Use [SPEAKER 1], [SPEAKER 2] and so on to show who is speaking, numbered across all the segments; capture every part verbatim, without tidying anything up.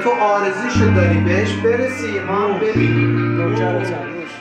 [SPEAKER 1] تو آرزوشو داری بهش برسی، ما هم ببینیم
[SPEAKER 2] نوکر چندوش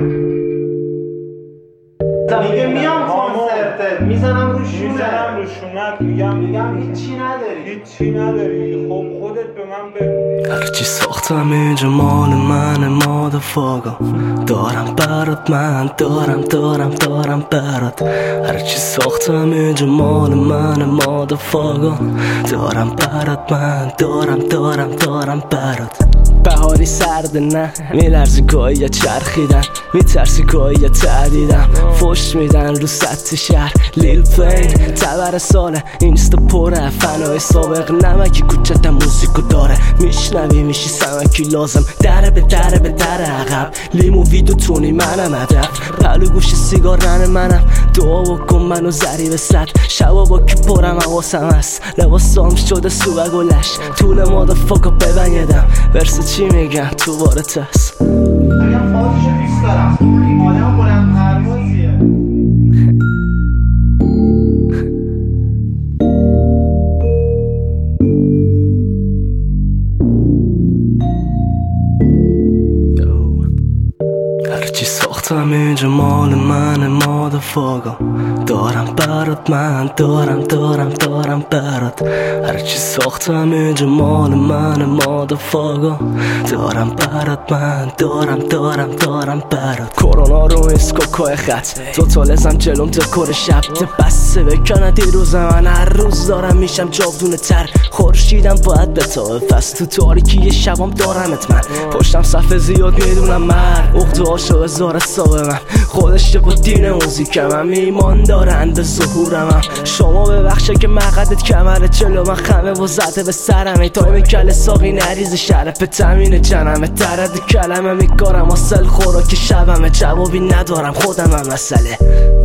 [SPEAKER 1] میگه میام کنسرتت میزنم رو شونت
[SPEAKER 2] میزنم رو شونت میگم
[SPEAKER 1] میگم هیچی نداری
[SPEAKER 2] هیچی نداری. خب خودت به من بگو.
[SPEAKER 3] هرچی ساختم اینجا مال من مادرفاگا، دارم برات من دارم دارم دارم برات. هرچی ساختم اینجا مال من مادرفاگا، دارم برات من دارم دارم دارم برات. بهاری سرد نه میلرزی گاهی یا چرخیدن، میترسی گاهی یا تردیدم، فشت میدن رو سطح شهر لیل پین تبر ساله اینستا پره، فنای سابق نمکی کوچت موزیکو داره، میشنوی میشی سمکی لازم دره به دره به دره عقب، لیمو ویدو تونی منم هدف، پلو گوش سیگار رن منم، دعا بکن منو زری به صد، شبا با کی پرم حواسم هست، لباسام شده سوبه گلش، طول مادرفاکا ببنیدم برسه چی میگن تو بارت هست.
[SPEAKER 1] میگم فازشو دوست دارم، آدم بلند پروازیه.
[SPEAKER 3] هرچی ساختم اینجا مال من مادرفاگا، دارم برات من دارم دارم دارم برات. هرچی ساختم اینجا مال من مادرفاگا، دارم برات من دارم دارم دارم برات. کرونا رو اسکوکای خط تو تالزم جلوم دکور شب بسه بکنه دیروز من، هر روز دارم میشم جاودونه تر، خورشیدم باید بتابه پس تو تاریکی شبام دارمت من، پشتم صفحه زیاد میدونم مرد اخت عاشق زار حساب من، خودش با دین موزیکم هم ایمان دارن به ظهورم هم. شما ببخشه که مقدت کمره چلو من خمه و زده به سرمه، تایم کل ساقی نریز شرف تمین جنمه، درد کلمه میکارم اصل خوراک شبمه، جوابی ندارم خودم هم مسئله.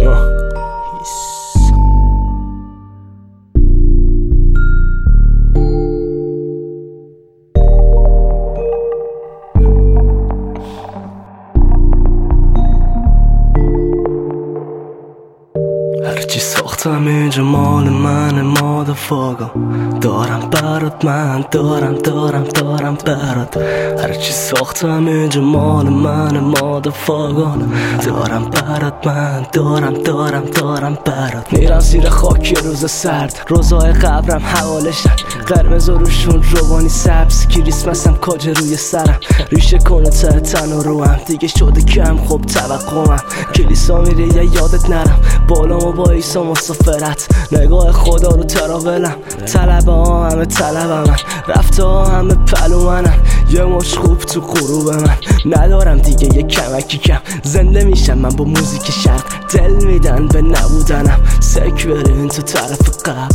[SPEAKER 3] هرچی ساختم اینجا مال من مادرفاگا، دارم برات من دارم دارم دارم برات. هرچی ساختم اینجا مال من مادرفاگا، دارم برات من دارم دارم دارم برات. میرم زیر خاکی روز سرد، روزای قبرم حوالشن، قرمز و روشون روانی سبز، کریسمسم کاج روی سرم، ریشه کنه ته تن و روم دیگه شده کم خوب توقعم، کلیسا میره یا یادت نرم، بالامو با ایسا مسافرت، نگاه خدا رو تراولم، طلبه ها همه طلبه من، رفته ها همه پلو منم، یه مش خوب تو غروب من، ندارم دیگه یه کمکی کم، زنده میشم من با موزیک شرق، دل میدن به نبودنم، سک برین تو طرف قبل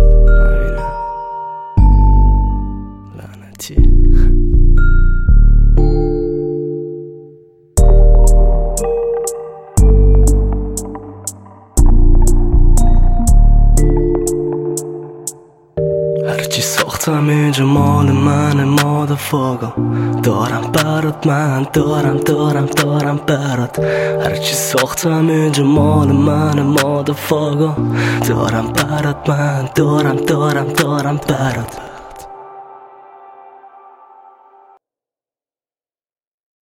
[SPEAKER 3] لعنتی. هرچی ساختم اینجا مال من مادرفاگا، دارم برات من دارم دارم دارم برات. هرچی ساختم اینجا مال من مادرفاگا، دارم برات من دارم دارم دارم برات.